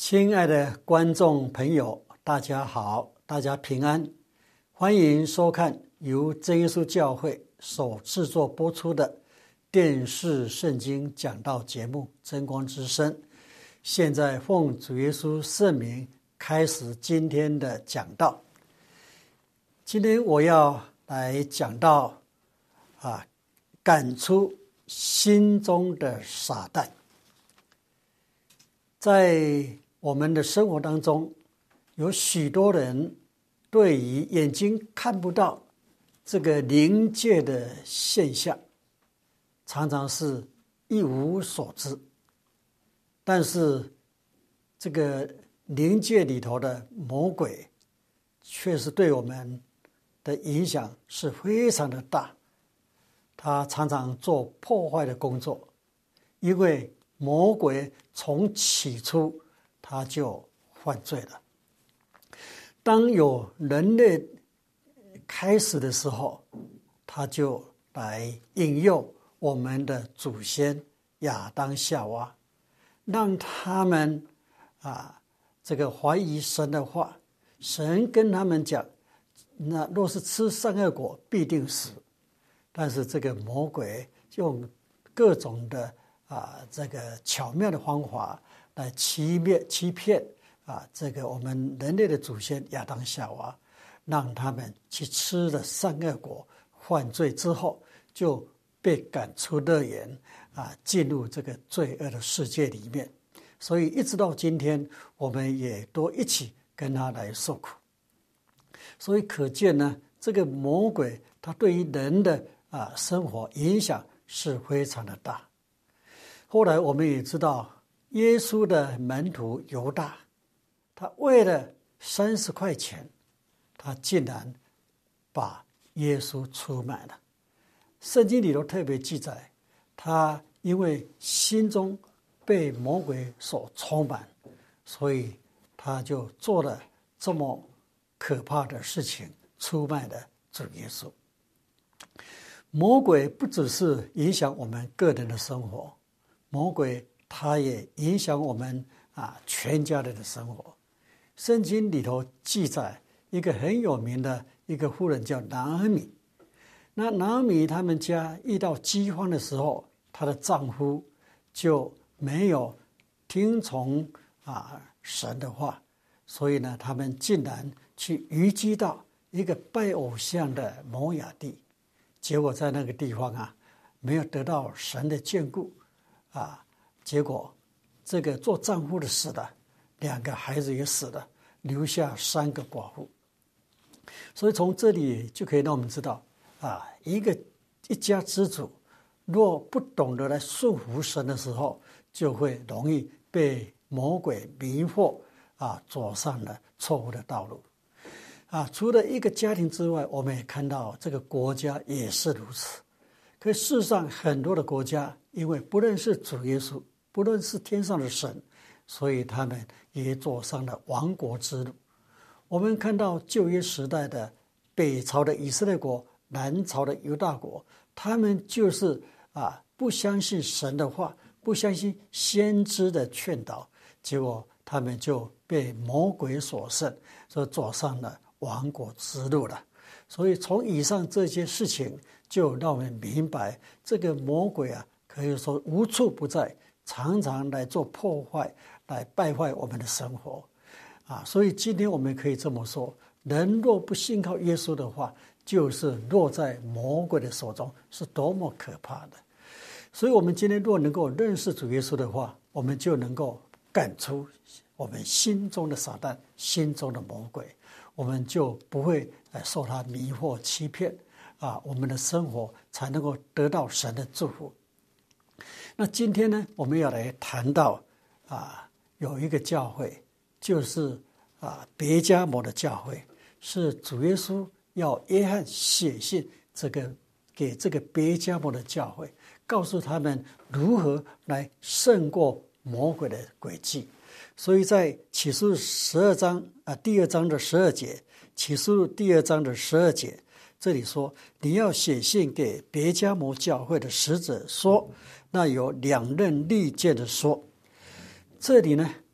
亲爱的观众朋友，大家好，大家平安，欢迎收看由真耶稣教会所制作播出的电视圣经讲道节目《真光之声》。现在奉主耶稣圣名开始今天的讲道。今天我要来讲到赶出心中的撒旦。在我们的生活当中，有许多人对于眼睛看不到这个灵界的现象，常常是一无所知。但是这个灵界里头的魔鬼，却是对我们的影响是非常的大。他常常做破坏的工作，因为魔鬼从起初他就犯罪了。当有人类开始的时候，他就来引诱我们的祖先亚当夏娃，让他们这个怀疑神的话。神跟他们讲，那若是吃善恶果必定死。但是这个魔鬼用各种的这个巧妙的方法来欺骗这个我们人类的祖先亚当夏娃，让他们去吃了善恶果，犯罪之后就被赶出乐园进入这个罪恶的世界里面。所以一直到今天，我们也都一起跟他来受苦。所以可见呢，这个魔鬼他对于人的生活影响是非常的大。后来我们也知道，耶稣的门徒犹大，他为了30块钱，他竟然把耶稣出卖了。圣经里头特别记载，他因为心中被魔鬼所充满，所以他就做了这么可怕的事情，出卖了主耶稣。魔鬼不只是影响我们个人的生活，魔鬼他也影响我们全家人的生活。圣经里头记载一个很有名的一个妇人叫拿俄米。那拿俄米他们家遇到饥荒的时候，她的丈夫就没有听从神的话，所以呢，他们竟然去移居到一个拜偶像的摩亚地。结果在那个地方没有得到神的眷顾结果这个做丈夫的死了，2个孩子也死了，留下3个寡妇。所以从这里就可以让我们知道一家之主若不懂得来顺服神的时候，就会容易被魔鬼迷惑走上了错误的道路。除了一个家庭之外，我们也看到这个国家也是如此。可事实上，很多的国家因为不认识主耶稣，不认识天上的神，所以他们也走上了亡国之路。我们看到旧约时代的北朝的以色列国，南朝的犹大国，他们就是不相信神的话，不相信先知的劝导，结果他们就被魔鬼所胜，所以走上了亡国之路了。所以从以上这些事情就让我们明白，这个魔鬼可以说无处不在，常常来做破坏，来败坏我们的生活所以今天我们可以这么说，人若不信靠耶稣的话，就是落在魔鬼的手中，是多么可怕的。所以我们今天若能够认识主耶稣的话，我们就能够赶出我们心中的撒旦，心中的魔鬼，我们就不会受他迷惑欺骗我们的生活才能够得到神的祝福。那今天呢，我们要来谈到有一个教会，就是别迦摩的教会，是主耶稣要约翰写信给这个别迦摩的教会，告诉他们如何来胜过魔鬼的诡计。所以在启示录12章第2章的12节，启示录第2章的12节，这里说，你要写信给别迦摩教会的使者说，那有2刃利剑的说。这里呢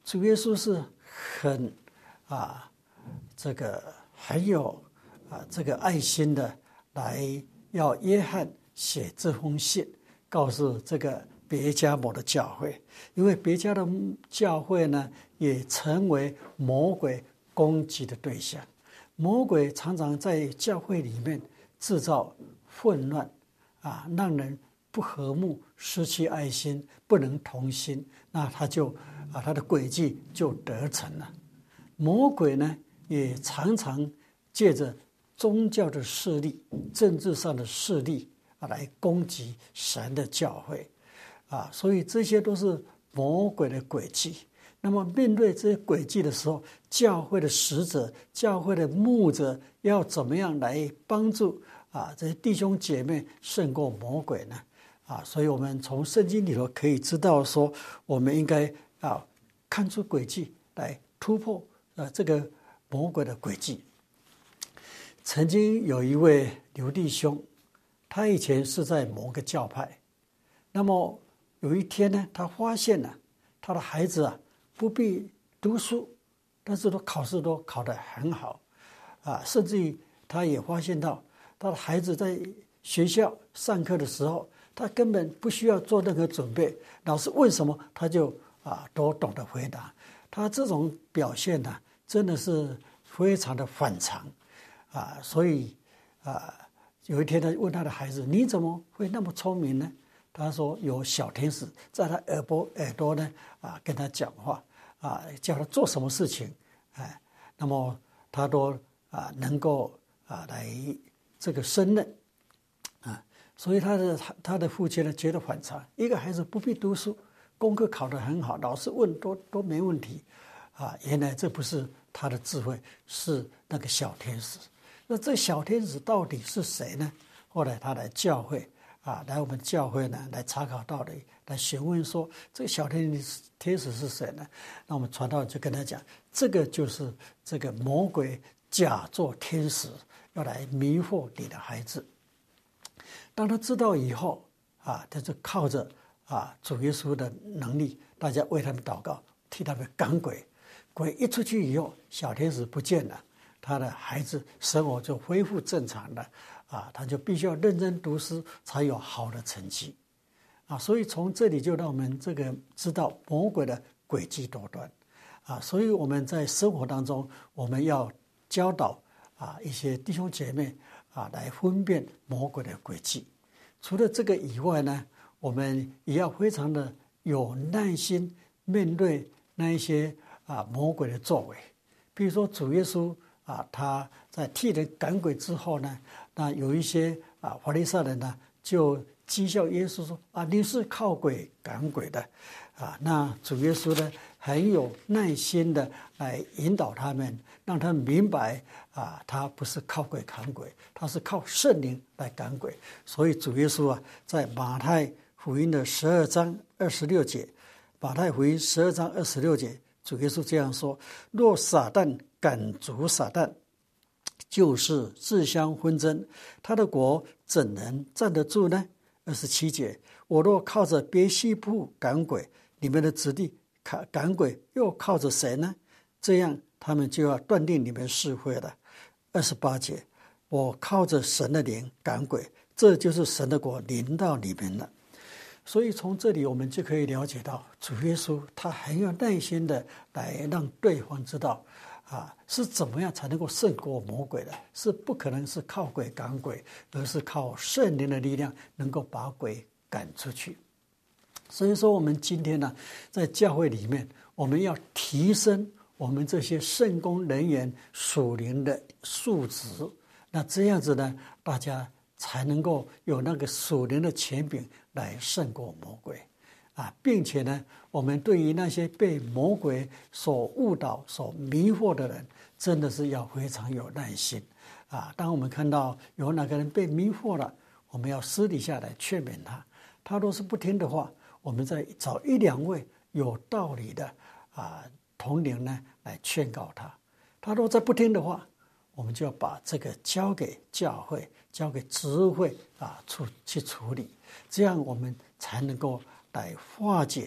主耶稣是很这个很有这个爱心的来要约翰写这封信，告诉这个别迦摩的教会，因为别迦的教会呢，也成为魔鬼攻击的对象。魔鬼常常在教会里面制造混乱让人不和睦，失去爱心，不能同心，那他的诡计就得逞了。魔鬼呢，也常常借着宗教的势力、政治上的势力来攻击神的教会所以这些都是魔鬼的诡计。那么面对这些诡计的时候，教会的使者、教会的牧者要怎么样来帮助这些弟兄姐妹胜过魔鬼呢？所以我们从圣经里头可以知道说，我们应该看出诡计来突破这个魔鬼的诡计。曾经有一位刘弟兄，他以前是在某个教派，那么有一天呢，他发现了他的孩子不必读书，但是考试都考得很好甚至于他也发现到他的孩子在学校上课的时候，他根本不需要做任何准备，老师问什么他就都懂得回答。他这种表现呢，真的是非常的反常所以有一天他问他的孩子：“你怎么会那么聪明呢？”他说：“有小天使在他耳朵呢跟他讲话叫他做什么事情那么他都能够来这个胜任所以他的父亲呢觉得反常，一个孩子不必读书，功课考得很好，老师问都没问题原来这不是他的智慧，是那个小天使。那这小天使到底是谁呢？后来他来教会来我们教会呢来查考道理，来询问说这个小天使是谁呢？那我们传道就跟他讲，这个就是这个魔鬼假作天使，要来迷惑你的孩子。当他知道以后他就靠着主耶稣的能力，大家为他们祷告，替他们赶鬼。鬼一出去以后，小天使不见了，他的孩子生活就恢复正常了他就必须要认真读书，才有好的成绩所以从这里就让我们这个知道魔鬼的诡计多端所以我们在生活当中，我们要教导一些弟兄姐妹来分辨魔鬼的诡计。除了这个以外呢，我们也要非常的有耐心面对那一些魔鬼的作为。比如说主耶稣他在替人赶鬼之后呢，那有一些法利赛人呢就讥笑耶稣说你是靠鬼赶鬼的那主耶稣呢很有耐心的来引导他们，让他们明白他不是靠鬼赶鬼，他是靠圣灵来赶鬼。所以主耶稣在马太福音的12章26节，马太福音12章26节，主耶稣这样说：若撒旦赶逐撒旦，就是自相纷争，他的国怎能站得住呢？27节，我若靠着别西卜赶鬼，你们的子弟赶鬼又靠着谁呢？这样他们就要断定你们是会了。28节，我靠着神的灵赶鬼，这就是神的国临到你们了。所以从这里我们就可以了解到，主耶稣他很有耐心的来让对方知道是怎么样才能够胜过魔鬼的，是不可能是靠鬼赶鬼，而是靠圣灵的力量能够把鬼赶出去。所以说我们今天呢，在教会里面，我们要提升我们这些圣工人员属灵的素质，那这样子呢，大家才能够有那个属灵的权柄来胜过魔鬼并且呢，我们对于那些被魔鬼所误导、所迷惑的人，真的是要非常有耐心当我们看到有哪个人被迷惑了，我们要私底下来劝勉他，他若是不听的话，我们再找1、2位有道理的同龄呢来劝告他。他若再不听的话，我们就要把这个交给教会，交给执会去处理，这样我们才能够来化解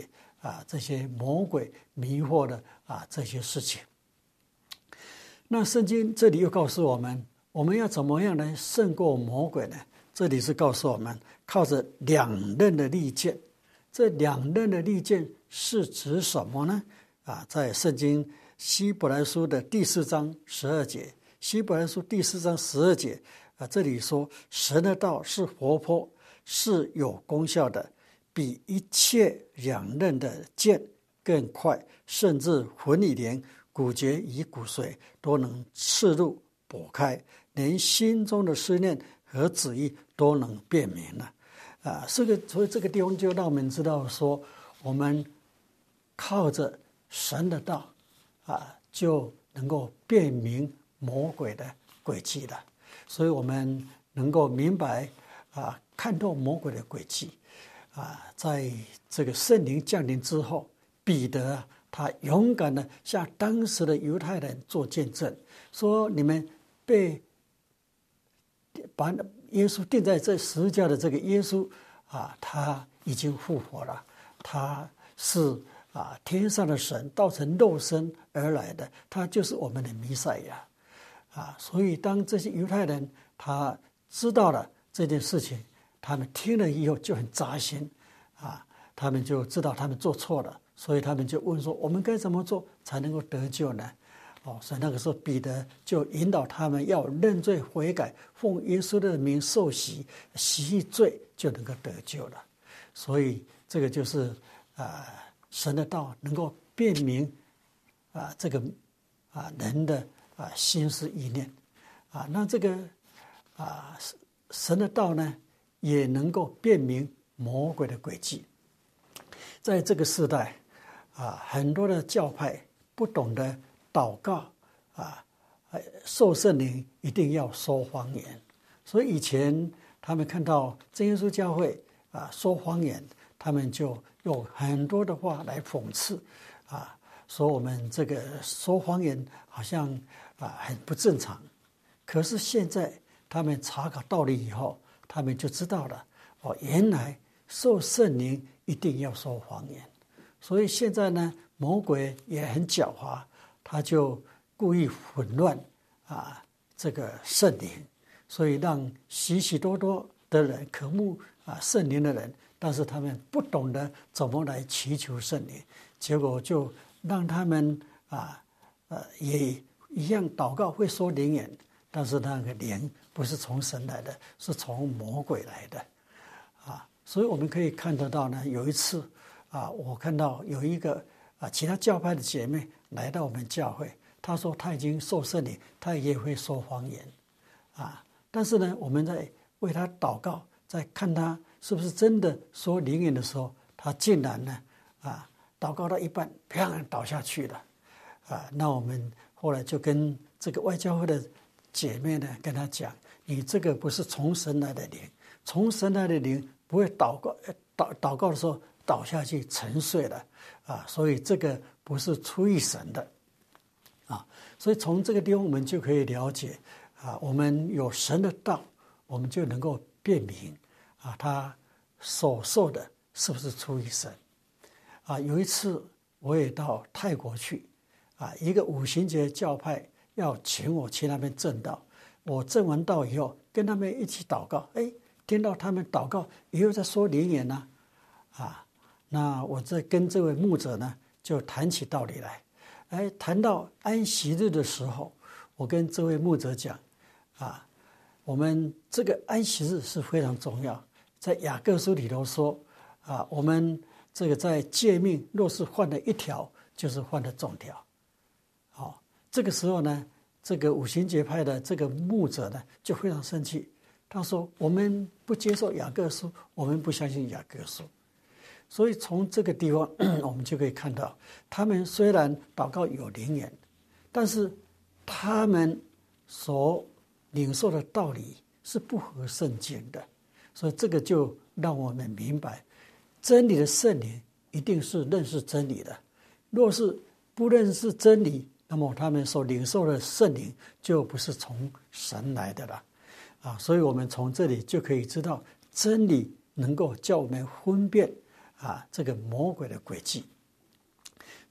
这些魔鬼迷惑的这些事情。那圣经这里又告诉我们，我们要怎么样来胜过魔鬼呢？这里是告诉我们，靠着两刃的利剑。这两刃的利剑是指什么呢？在圣经希伯来书的第4章12节，希伯来书第4章12节这里说，神的道是活泼，是有功效的，比一切两刃的剑更快，甚至魂里连骨节与骨髓都能刺入剖开，连心中的思念和旨意都能辨明了。所以这个地方就让我们知道说，我们靠着神的道就能够辨明魔鬼的诡计了。所以我们能够明白看透魔鬼的诡计在这个圣灵降临之后，彼得他勇敢的向当时的犹太人做见证，说你们把耶稣钉在这十字架的这个耶稣他已经复活了，他是天上的神道成肉身而来的，他就是我们的弥赛亚所以当这些犹太人他知道了这件事情，他们听了以后就很扎心他们就知道他们做错了，所以他们就问说，我们该怎么做才能够得救呢？所以那个时候彼得就引导他们要认罪悔改，奉耶稣的名受洗，洗罪就能够得救了。所以这个就是神的道能够辨明这个人的心思意念那这个神的道呢也能够辨明魔鬼的诡计。在这个时代很多的教派不懂得祷告受圣灵一定要说谎言，所以以前他们看到真耶稣教会说谎言，他们就用很多的话来讽刺说我们这个说谎言好像很不正常。可是现在他们查考道理以后，他们就知道了原来受圣灵一定要说谎言。所以现在呢，魔鬼也很狡猾，他就故意混乱这个圣灵，所以让许许多多的人渴慕圣灵的人，但是他们不懂得怎么来祈求圣灵，结果就让他们也一样祷告会说灵言，但是那个灵不是从神来的，是从魔鬼来的所以我们可以看得到呢，有一次我看到有一个其他教派的姐妹来到我们教会，她说她已经受圣灵，她也会说谎言但是呢，我们在为她祷告，在看她是不是真的说灵言的时候，她竟然呢祷告到一半砰倒下去了那我们后来就跟这个外教会的姐妹呢跟她讲，你这个不是从神来的灵，从神来的灵不会祷告的时候倒下去沉睡了所以这个不是出于神的所以从这个地方我们就可以了解我们有神的道，我们就能够辨明他所受的是不是出于神有一次我也到泰国去一个五旬节教派要请我去那边证道，我证完道以后跟他们一起祷告，听到他们祷告也有在说灵言那我在跟这位牧者呢就谈起道理来谈到安息日的时候，我跟这位牧者讲我们这个安息日是非常重要，在雅各书里头说我们这个在诫命若是犯了一条，就是犯了众条这个时候呢，这个五旬节派的这个牧者呢就非常生气，他说我们不接受雅各书，我们不相信雅各书。所以从这个地方我们就可以看到，他们虽然祷告有灵言，但是他们所领受的道理是不合圣经的。所以这个就让我们明白，真理的圣灵一定是认识真理的，若是不认识真理，那么他们所领受的圣灵就不是从神来的了所以我们从这里就可以知道，真理能够叫我们分辨这个魔鬼的诡计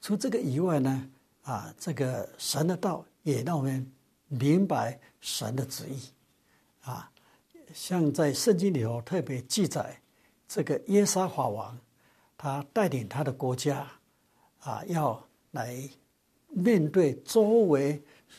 除这个以外呢，这个神的道也让我们明白神的旨意啊。像在圣经里头特别记载，这个耶沙法王，他带领他的国家要来面对周围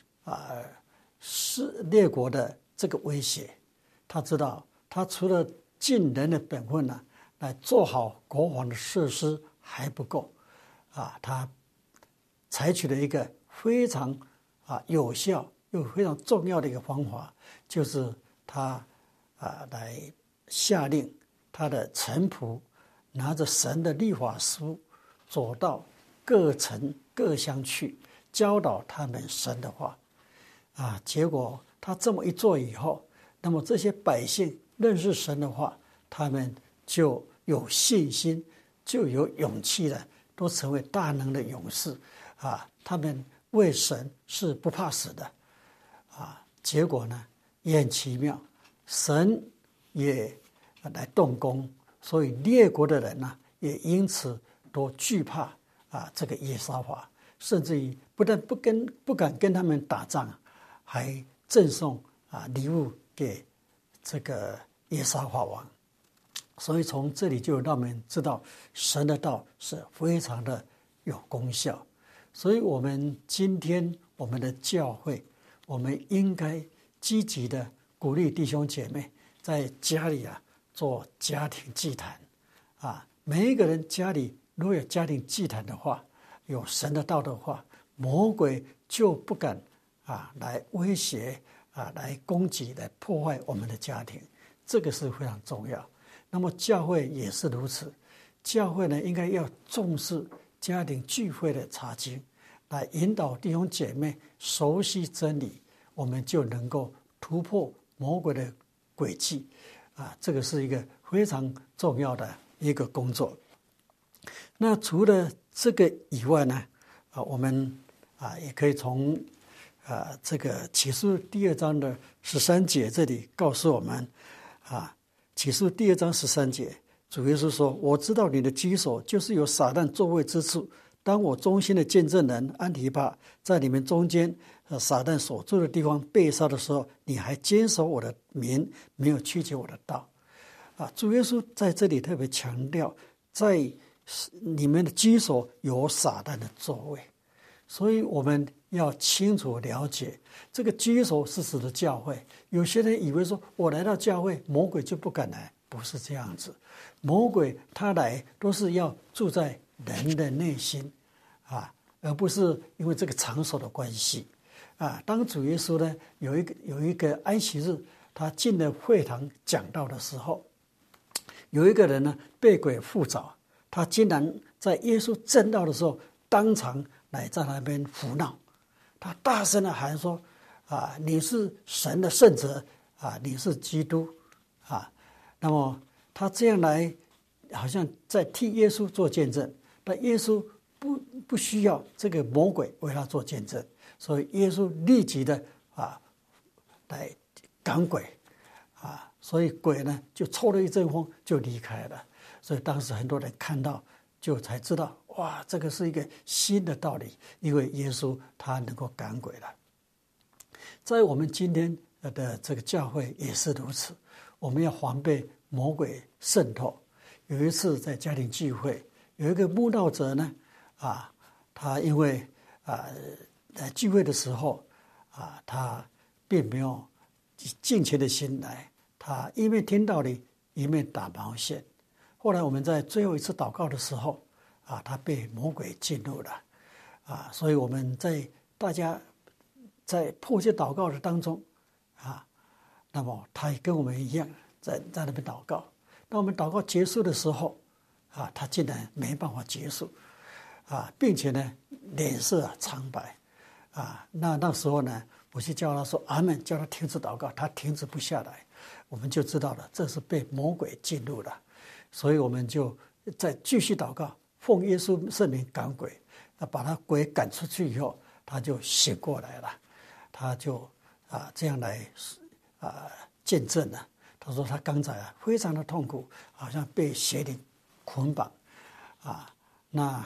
列国的这个威胁。他知道，他除了尽人的本分呢，来做好国防的设施还不够他采取了一个非常有效又非常重要的一个方法，就是他来下令他的臣仆拿着神的律法书，走到各城各乡去，教导他们神的话结果他这么一做以后，那么这些百姓认识神的话，他们就有信心，就有勇气了，都成为大能的勇士他们为神是不怕死的结果呢也很奇妙，神也来动工，所以列国的人呢也因此都惧怕这个耶沙法，甚至于不但不敢跟他们打仗，还赠送礼物给这个耶沙法王。所以从这里就让我们知道神的道是非常的有功效。所以我们今天我们的教会，我们应该积极的鼓励弟兄姐妹在家里做家庭祭坛每一个人家里如果有家庭祭坛的话，有神的道的话，魔鬼就不敢来威胁来攻击来破坏我们的家庭，这个是非常重要。那么教会也是如此，教会呢应该要重视家庭聚会的查经，来引导弟兄姐妹熟悉真理，我们就能够突破魔鬼的诡计这个是一个非常重要的一个工作。那除了这个以外呢我们也可以从这个启示第2章的13节这里告诉我们启示第2章13节，主耶稣说：我知道你的居所就是有撒旦座位之处，当我忠心的见证人安提帕在你们中间撒旦所住的地方被杀的时候，你还坚守我的名，没有曲解我的道主耶稣在这里特别强调，在你们的居所有撒旦的座位，所以我们要清楚了解这个居所是指的教会。有些人以为说我来到教会魔鬼就不敢来，不是这样子，魔鬼他来都是要住在人的内心而不是因为这个场所的关系当主耶稣呢有一个安息日，他进了会堂讲道的时候，有一个人呢被鬼附着，他竟然在耶稣正道的时候当场来在那边胡闹，他大声的喊说你是神的圣者你是基督那么他这样来好像在替耶稣做见证，但耶稣不需要这个魔鬼为他做见证，所以耶稣立即的来赶鬼所以鬼呢就抽了一阵风就离开了。所以当时很多人看到就才知道，哇，这个是一个新的道理，因为耶稣他能够赶鬼了。在我们今天的这个教会也是如此，我们要防备魔鬼渗透。有一次在家庭聚会，有一个慕道者呢他因为在聚会的时候他并没有尽全的心来，他一面听道理一面打毛线。后来我们在最后一次祷告的时候他被魔鬼进入了所以我们大家在迫切祷告的当中那么他也跟我们一样在那边祷告。当我们祷告结束的时候他竟然没办法结束并且呢脸色苍白那时候呢我去叫他说阿们，叫他停止祷告，他停止不下来，我们就知道了这是被魔鬼进入了。所以我们就再继续祷告，奉耶稣圣名赶鬼，把他鬼赶出去以后，他就醒过来了，他就这样来见证了。他说他刚才非常的痛苦，好像被邪灵捆绑那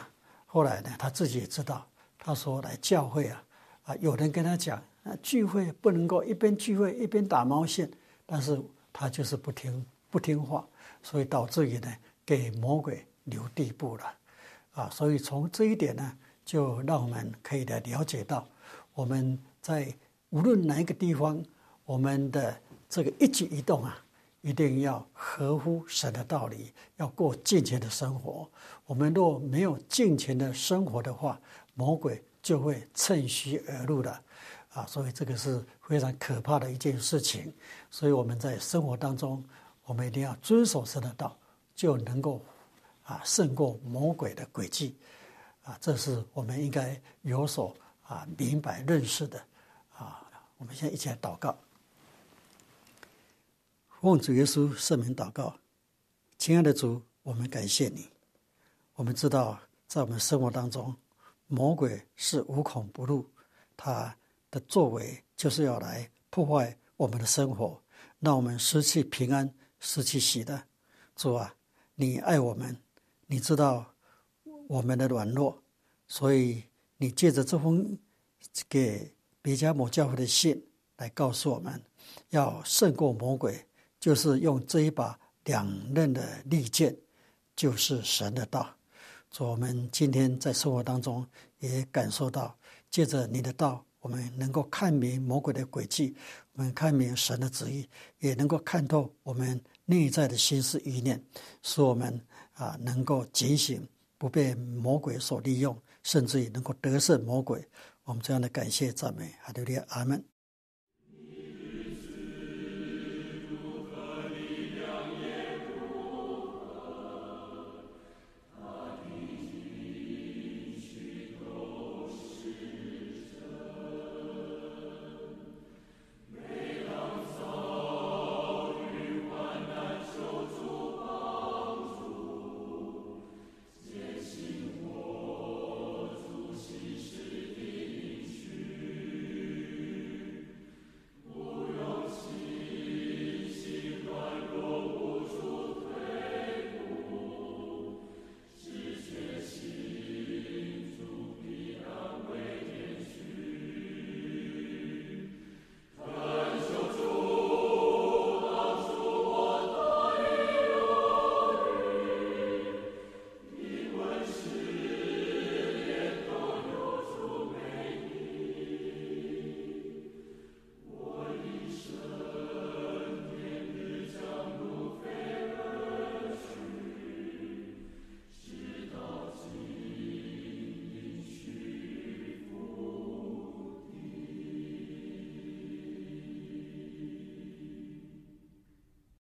后来呢，他自己也知道，他说来教会有人跟他讲，聚会不能够一边聚会一边打毛线，但是他就是不听话，所以导致于呢，给魔鬼留地步了，所以从这一点呢，就让我们可以来了解到，我们在无论哪一个地方，我们的这个一举一动一定要合乎神的道理，要过敬虔的生活。我们若没有敬虔的生活的话，魔鬼就会趁虚而入的所以这个是非常可怕的一件事情。所以我们在生活当中，我们一定要遵守神的道，就能够胜过魔鬼的诡计这是我们应该有所明白认识的我们现在一起来祷告。奉主耶稣圣名祷告，亲爱的主，我们感谢你。我们知道在我们生活当中，魔鬼是无孔不入，他的作为就是要来破坏我们的生活，让我们失去平安，失去喜乐。主啊，你爱我们，你知道我们的软弱，所以你借着这封给别迦摩教会的信来告诉我们，要胜过魔鬼，就是用这一把两刃的利剑，就是神的道。主，我们今天在生活当中也感受到，借着你的道，我们能够看明魔鬼的诡计，我们看明神的旨意，也能够看透我们内在的心思意念，使我们能够警醒，不被魔鬼所利用，甚至于能够得胜魔鬼。我们这样的感谢赞美，哈利路亚，阿们。